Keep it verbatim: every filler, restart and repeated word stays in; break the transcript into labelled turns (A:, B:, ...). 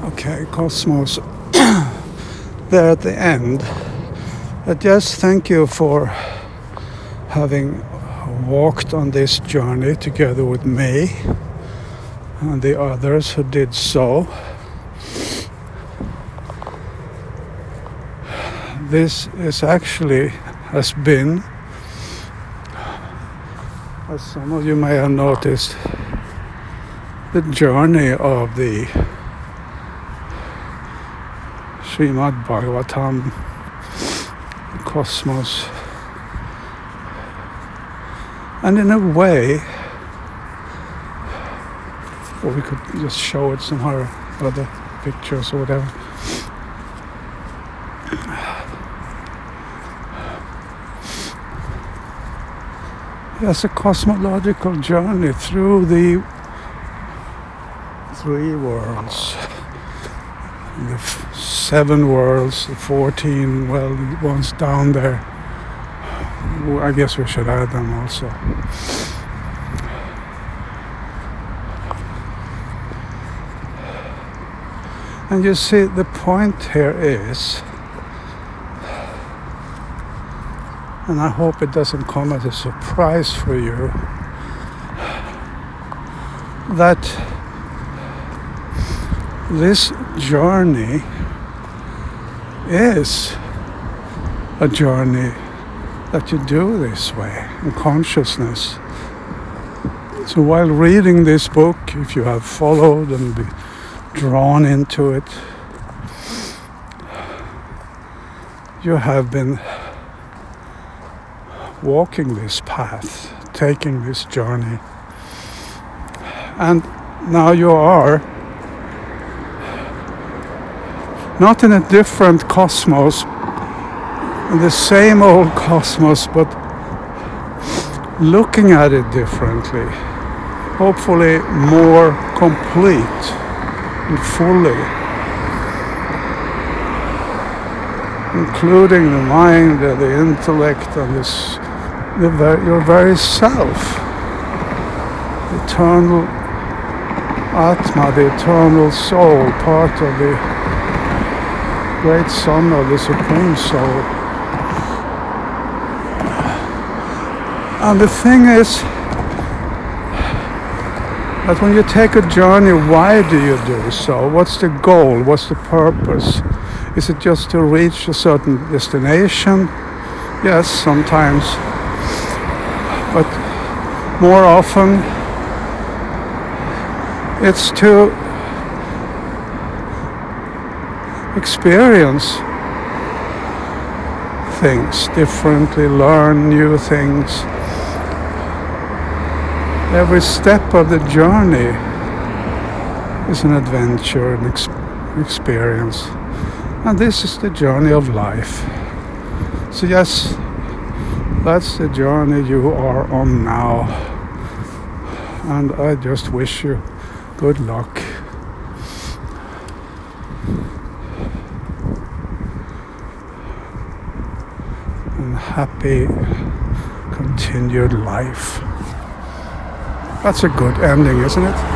A: Okay, Cosmos, there at the end. Uh, just thank you for having walked on this journey together with me and the others who did so. This is actually has been, as some of you may have noticed, the journey of the Srimad Bhagavatam, the Cosmos. And in a way, or we could just show it somehow, other pictures or whatever. It's a cosmological journey through the three worlds, the f- seven worlds, the fourteen, well, the ones down there. I guess we should add them also. And you see, the point here is, and I hope it doesn't come as a surprise for you, that this journey is a journey that you do this way in consciousness. So while reading this book, if you have followed and been drawn into it, you have been walking this path, taking this journey, and now you are not in a different cosmos, in the same old cosmos, but looking at it differently, hopefully more complete and fully, including the mind, uh, the intellect, and this, the ver- your very self, the eternal Atma, the eternal soul, part of the great Son of the Supreme Soul. And the thing is that when you take a journey, why do you do so? What's the goal? What's the purpose? Is it just to reach a certain destination? Yes, sometimes. But more often, it's to experience things differently, learn new things. Every step of the journey is an adventure, an ex- experience. And this is the journey of life. So yes, that's the journey you are on now. And I just wish you good luck. And happy continued life. That's a good ending, isn't it?